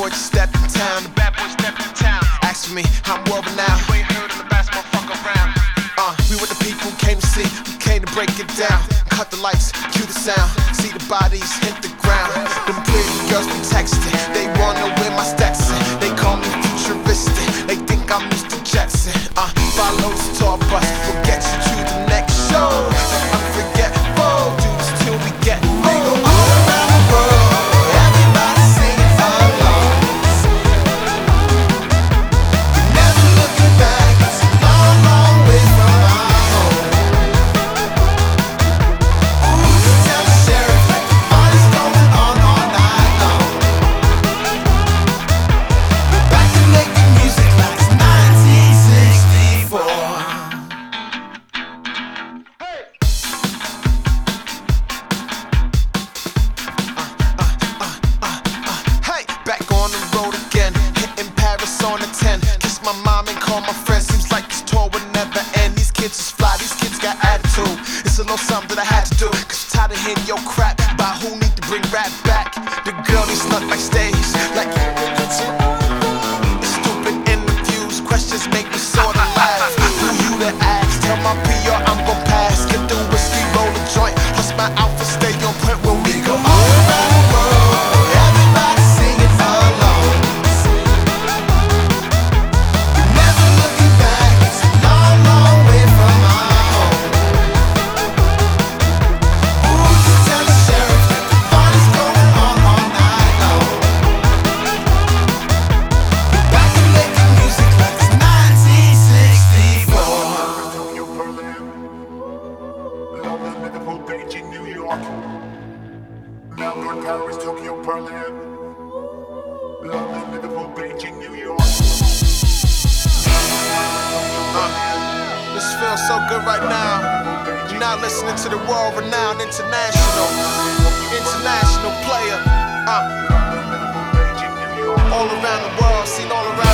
boy just stepped in town. The bad boy stepped in town. Ask for me, I'm world renowned. You ain't heard of the best motherfucker around. We were the people who came to see, we came to break it down. Cut the lights, cue the sound, see the bodies hit the ground. Them pretty girls be texting, they wanna wear my Stetson. They call me futuristic, they think I'm Mr. Jetson. Follow this tour bus, we'll get you to the next show. Unforgettable, do this till we get old. We go all around the world, everybody singing along. We're never looking back, it's a long, long way from our home. Ooh, just tell the sheriff like the party's going on all night long. We're back to making music like it's 1964. Back on the road again, hitting Paris on a 10. Kiss my mom and call my friends. Seems like this tour would never end. These kids is fly, these kids got attitude. It's a little something that I had to do, cause I'm tired of hearing your crap about who need to bring rap back. The girl needs snuck backstage, like it's stupid interviews, questions make me sorta laugh. Who you to ask? Tell my PR I'm gon' pass. Get the whiskey, roll a joint, plus my outfit stay on point when we go all around the world. Everybody singing along. We're never looking back, it's a long, long way from our home. Ooh, just tell the sheriff that the party's going on all night long. We're back to making music like it's 1964. Tokyo, Berlin, London, Liverpool, Beijing, New York, Melbourne, Paris, Tokyo, Berlin, London, Liverpool, Beijing, New York. This feels so good right now. You're now listening to the world-renowned international player. All around the world, seen all around